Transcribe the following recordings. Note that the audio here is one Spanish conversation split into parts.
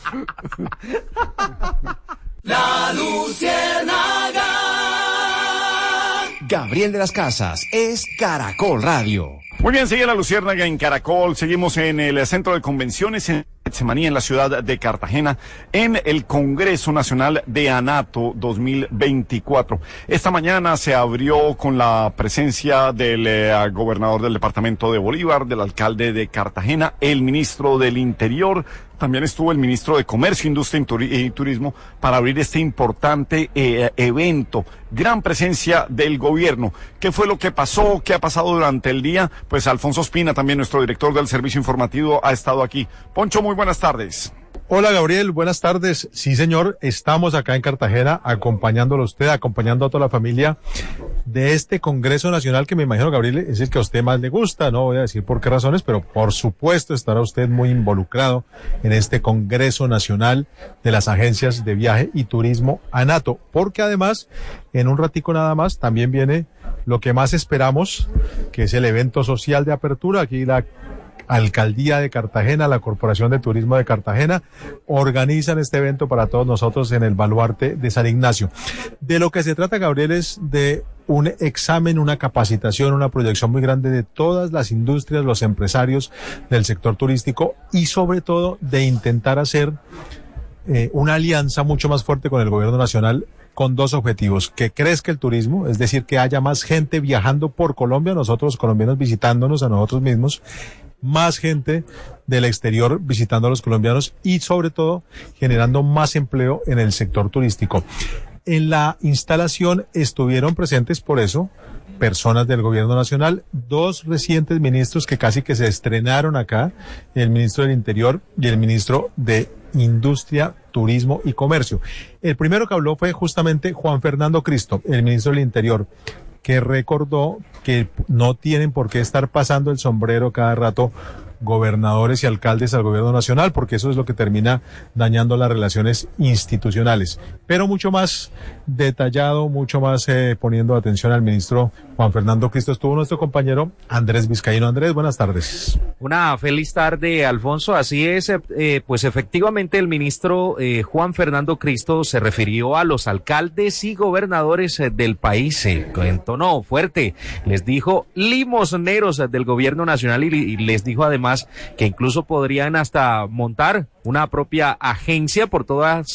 La Luciérnaga. Gabriel de las Casas es Caracol Radio. Muy bien, sigue la Luciérnaga en Caracol. Seguimos en el Centro de Convenciones en Getsemaní, en la ciudad de Cartagena, en el Congreso Nacional de ANATO 2024. Esta mañana se abrió con la presencia del gobernador del departamento de Bolívar, del alcalde de Cartagena, el ministro del Interior. También estuvo el ministro de Comercio, Industria y Turismo para abrir este importante evento. Gran presencia del gobierno. ¿Qué fue lo que pasó? ¿Qué ha pasado durante el día? Pues Alfonso Ospina, también nuestro director del Servicio Informativo, ha estado aquí. Poncho, muy buenas tardes. Hola Gabriel, buenas tardes. Sí señor, estamos acá en Cartagena acompañándolo a usted, acompañando a toda la familia de este Congreso Nacional que me imagino, Gabriel, es el que a usted más le gusta. No voy a decir por qué razones, pero por supuesto estará usted muy involucrado en este Congreso Nacional de las Agencias de Viaje y Turismo ANATO, porque además, en un ratico nada más, también viene lo que más esperamos, que es el evento social de apertura. Aquí la Alcaldía de Cartagena, la Corporación de Turismo de Cartagena, organizan este evento para todos nosotros en el Baluarte de San Ignacio. De lo que se trata, Gabriel, es de un examen, una capacitación, una proyección muy grande de todas las industrias, los empresarios del sector turístico y sobre todo de intentar hacer una alianza mucho más fuerte con el gobierno nacional con dos objetivos: que crezca el turismo, es decir, que haya más gente viajando por Colombia, nosotros los colombianos visitándonos a nosotros mismos, más gente del exterior visitando a los colombianos y sobre todo generando más empleo en el sector turístico. En la instalación estuvieron presentes por eso personas del gobierno nacional, dos recientes ministros que casi que se estrenaron acá, el ministro del Interior y el ministro de Industria, Turismo y Comercio. El primero que habló fue justamente Juan Fernando Cristo, el ministro del Interior, que recordó que no tienen por qué estar pasando el sombrero cada rato gobernadores y alcaldes al gobierno nacional, porque eso es lo que termina dañando las relaciones institucionales. Pero mucho más detallado, mucho más poniendo atención al ministro Juan Fernando Cristo, estuvo nuestro compañero Andrés Vizcaíno. Andrés, buenas tardes. Una feliz tarde, Alfonso. Así es, pues efectivamente el ministro Juan Fernando Cristo se refirió a los alcaldes y gobernadores del país en tono fuerte. Les dijo limosneros del gobierno nacional y les dijo además que incluso podrían hasta montar una propia agencia por todos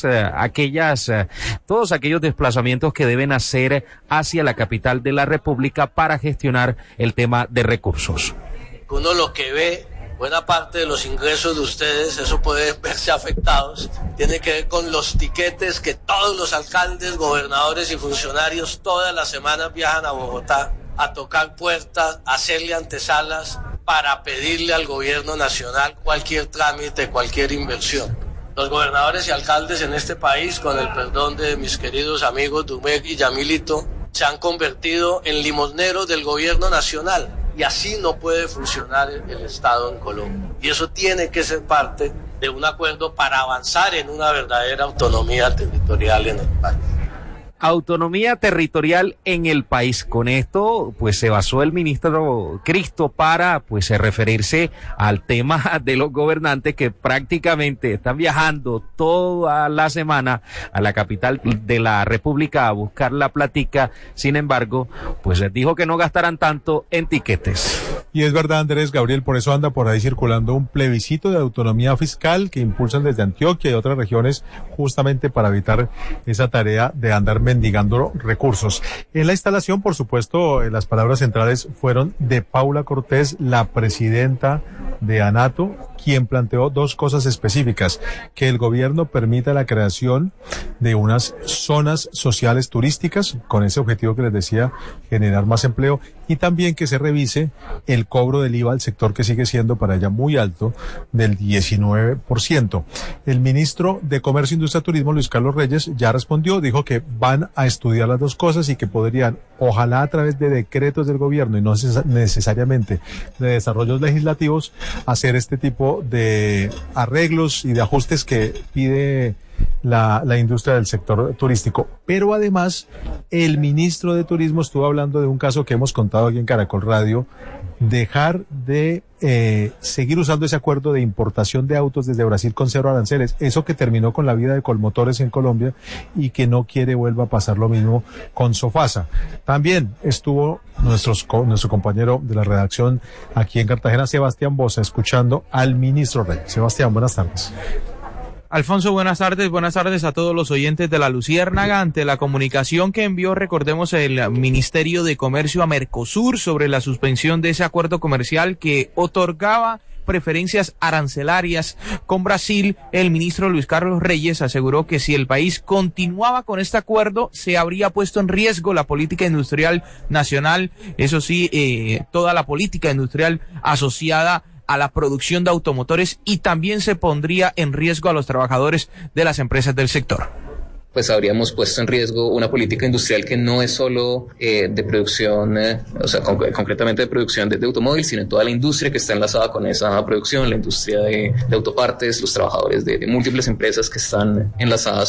aquellos desplazamientos que deben hacer hacia la capital de la República para gestionar el tema de recursos. Uno lo que ve, buena parte de los ingresos de ustedes, eso puede verse afectados, tiene que ver con los tiquetes que todos los alcaldes, gobernadores y funcionarios todas las semanas viajan a Bogotá a tocar puertas, a hacerle antesalas para pedirle al gobierno nacional cualquier trámite, cualquier inversión. Los gobernadores y alcaldes en este país, con el perdón de mis queridos amigos Dumec y Yamilito, se han convertido en limosneros del gobierno nacional y así no puede funcionar el Estado en Colombia. Y eso tiene que ser parte de un acuerdo para avanzar en una verdadera autonomía territorial en el país. Autonomía territorial en el país. Con esto, pues se basó el ministro Cristo para, pues, referirse al tema de los gobernantes que prácticamente están viajando toda la semana a la capital de la República a buscar la platica. Sin embargo, pues les dijo que no gastaran tanto en tiquetes. Y es verdad, Andrés, Gabriel, por eso anda por ahí circulando un plebiscito de autonomía fiscal que impulsan desde Antioquia y otras regiones justamente para evitar esa tarea de andar mendigando recursos. En la instalación, por supuesto, las palabras centrales fueron de Paula Cortés, la presidenta de ANATO, quien planteó dos cosas específicas: que el gobierno permita la creación de unas zonas sociales turísticas, con ese objetivo que les decía, generar más empleo, y también que se revise el cobro del IVA al sector, que sigue siendo para ella muy alto, del 19%. El ministro de Comercio, Industria y Turismo, Luis Carlos Reyes, ya respondió, dijo que van a estudiar las dos cosas y que podrían, ojalá a través de decretos del gobierno y no necesariamente de desarrollos legislativos, hacer este tipo de arreglos y de ajustes que pide la industria del sector turístico. Pero además, el ministro de Turismo estuvo hablando de un caso que hemos contado aquí en Caracol Radio, dejar de seguir usando ese acuerdo de importación de autos desde Brasil con 0 aranceles, eso que terminó con la vida de Colmotores en Colombia y que no quiere vuelva a pasar lo mismo con Sofasa. También estuvo nuestro compañero de la redacción aquí en Cartagena, Sebastián Boza, escuchando al ministro Rey. Sebastián, buenas tardes. Alfonso, buenas tardes a todos los oyentes de La Luciérnaga. Ante la comunicación que envió, recordemos, el Ministerio de Comercio a Mercosur sobre la suspensión de ese acuerdo comercial que otorgaba preferencias arancelarias con Brasil, el ministro Luis Carlos Reyes aseguró que si el país continuaba con este acuerdo, se habría puesto en riesgo la política industrial nacional, eso sí, toda la política industrial asociada a la producción de automotores, y también se pondría en riesgo a los trabajadores de las empresas del sector. Pues habríamos puesto en riesgo una política industrial que no es solo de producción, concretamente de producción de automóvil, sino toda la industria que está enlazada con esa producción, la industria de autopartes, los trabajadores de múltiples empresas que están enlazadas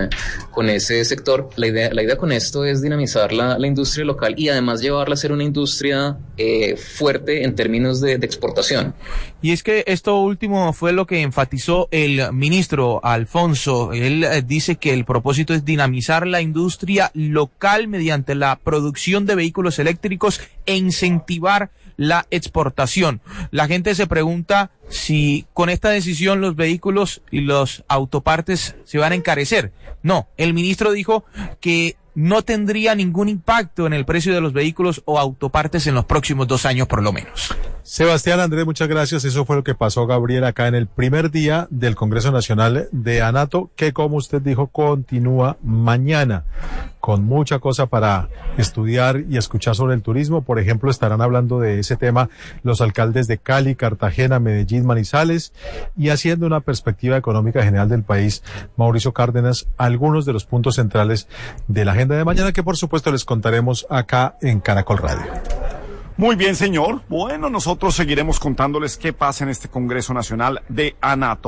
con ese sector. La idea con esto es dinamizar la industria local y además llevarla a ser una industria fuerte en términos de exportación. Y es que esto último fue lo que enfatizó el ministro Alfonso. Él dice que el propósito es dinamizar la industria local mediante la producción de vehículos eléctricos e incentivar la exportación. La gente se pregunta si con esta decisión los vehículos y los autopartes se van a encarecer. No, el ministro dijo que no tendría ningún impacto en el precio de los vehículos o autopartes en los próximos 2 años por lo menos. Sebastián, Andrés, muchas gracias. Eso fue lo que pasó, Gabriel, acá en el primer día del Congreso Nacional de ANATO, que, como usted dijo, continúa mañana con mucha cosa para estudiar y escuchar sobre el turismo. Por ejemplo, estarán hablando de ese tema los alcaldes de Cali, Cartagena, Medellín, Manizales, y haciendo una perspectiva económica general del país, Mauricio Cárdenas, algunos de los puntos centrales de la agenda de mañana, que por supuesto les contaremos acá en Caracol Radio. Muy bien, señor. Bueno, nosotros seguiremos contándoles qué pasa en este Congreso Nacional de ANATO.